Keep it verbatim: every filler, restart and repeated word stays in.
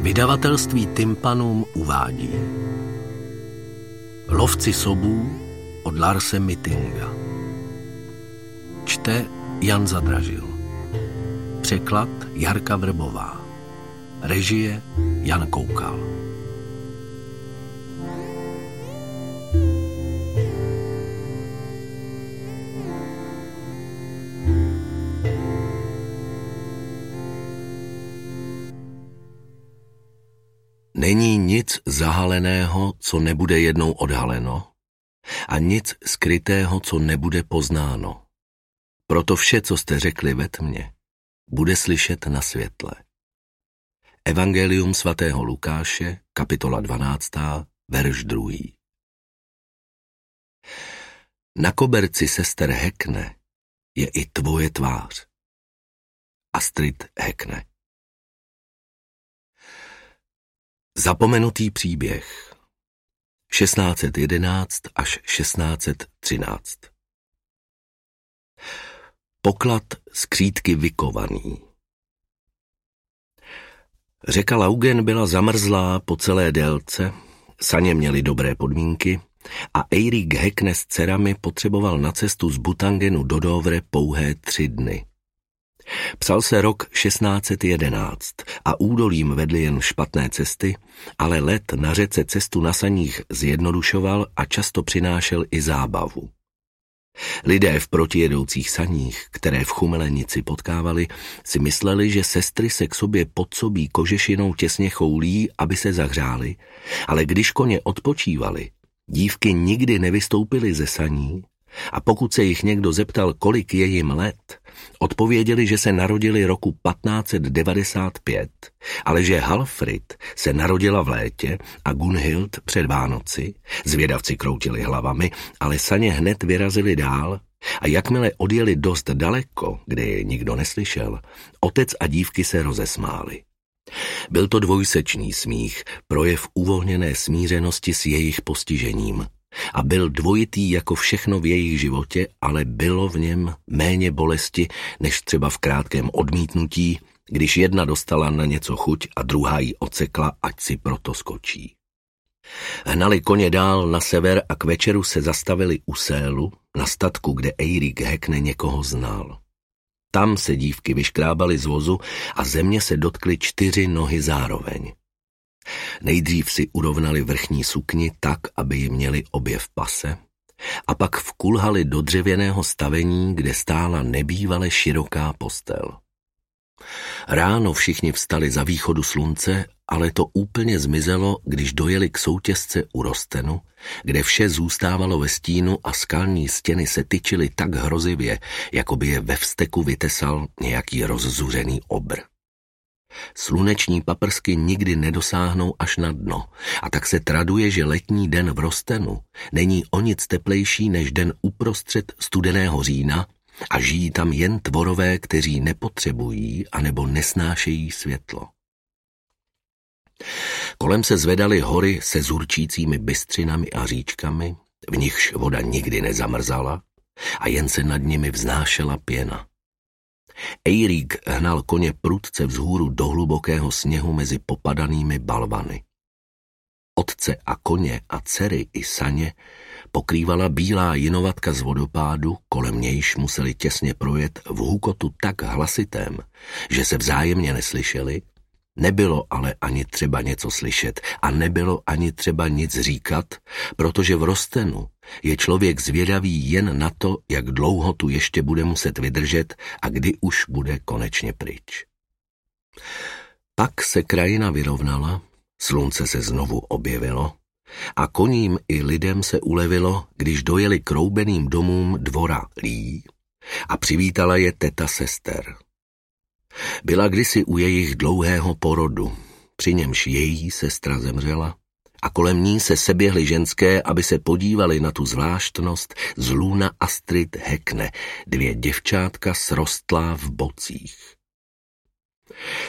Vydavatelství Tympanum uvádí Lovci sobů od Larse Mittinga. Čte Jan Zadražil. Překlad Jarka Vrbová. Režie Jan Koukal. Není nic zahaleného, co nebude jednou odhaleno, a nic skrytého, co nebude poznáno. Proto vše, co jste řekli ve tmě, bude slyšet na světle. Evangelium svatého Lukáše, kapitola dvanáctá, verš druhý. Na koberci sester Hackney je i tvoje tvář. Astrid Hackney. Zapomenutý příběh šestnáct set jedenáct až šestnáct set třináct. Poklad skřídky vykovaný. Řeka Laugen byla zamrzlá po celé délce, saně měly dobré podmínky a Eirik Hackney s dcerami potřeboval na cestu z Butangenu do Dovre pouhé tři dny. Psal se rok šestnáct set jedenáct a údolím vedly jen špatné cesty, ale led na řece cestu na saních zjednodušoval a často přinášel i zábavu. Lidé v protijedoucích saních, které v Chumelenici potkávali, si mysleli, že sestry se k sobě podsobí kožešinou těsně choulí, aby se zahřály, ale když koně odpočívali, dívky nikdy nevystoupily ze saní a pokud se jich někdo zeptal, kolik je jim let, odpověděli, že se narodili roku patnáct set devadesát pět, ale že Halfrid se narodila v létě a Gunhild před Vánoci. Zvědavci kroutili hlavami, ale saně hned vyrazili dál a jakmile odjeli dost daleko, kde je nikdo neslyšel, otec a dívky se rozesmáli. Byl to dvojsečný smích, projev uvolněné smířenosti s jejich postižením. A byl dvojitý jako všechno v jejich životě, ale bylo v něm méně bolesti, než třeba v krátkém odmítnutí, když jedna dostala na něco chuť a druhá jí ocekla, ať si proto skočí. Hnali koně dál na sever a k večeru se zastavili u Sélu, na statku, kde Eirik Hackney někoho znal. Tam se dívky vyškrábaly z vozu a země se dotkly čtyři nohy zároveň. Nejdřív si urovnali vrchní sukni tak, aby ji měli obě v pase, a pak vkulhali do dřevěného stavení, kde stála nebývale široká postel. Ráno všichni vstali za východu slunce, ale to úplně zmizelo, když dojeli k soutěsce u Rostenu, kde vše zůstávalo ve stínu a skalní stěny se tyčily tak hrozivě, jako by je ve vzteku vytesal nějaký rozzuřený obr. Sluneční paprsky nikdy nedosáhnou až na dno a tak se traduje, že letní den v Rostenu není o nic teplejší než den uprostřed studeného října a žijí tam jen tvorové, kteří nepotřebují anebo nesnášejí světlo. Kolem se zvedaly hory se zurčícími bystřinami a říčkami, v nichž voda nikdy nezamrzala a jen se nad nimi vznášela pěna. Eirik hnal koně prudce vzhůru do hlubokého sněhu mezi popadanými balvany. Otce a koně a dcery i saně pokrývala bílá jinovatka z vodopádu, kolem nějž museli těsně projet v hukotu tak hlasitém, že se vzájemně neslyšeli. Nebylo ale ani třeba něco slyšet a nebylo ani třeba nic říkat, protože v Rostenu je člověk zvědavý jen na to, jak dlouho tu ještě bude muset vydržet a kdy už bude konečně pryč. Pak se krajina vyrovnala, slunce se znovu objevilo a koním i lidem se ulevilo, když dojeli k roubeným domům dvora Lee a přivítala je teta sester. Byla kdysi u jejich dlouhého porodu, při němž její sestra zemřela a kolem ní se seběhly ženské, aby se podívali na tu zvláštnost z lůna Astrid Hackney, dvě děvčátka srostlá v bocích.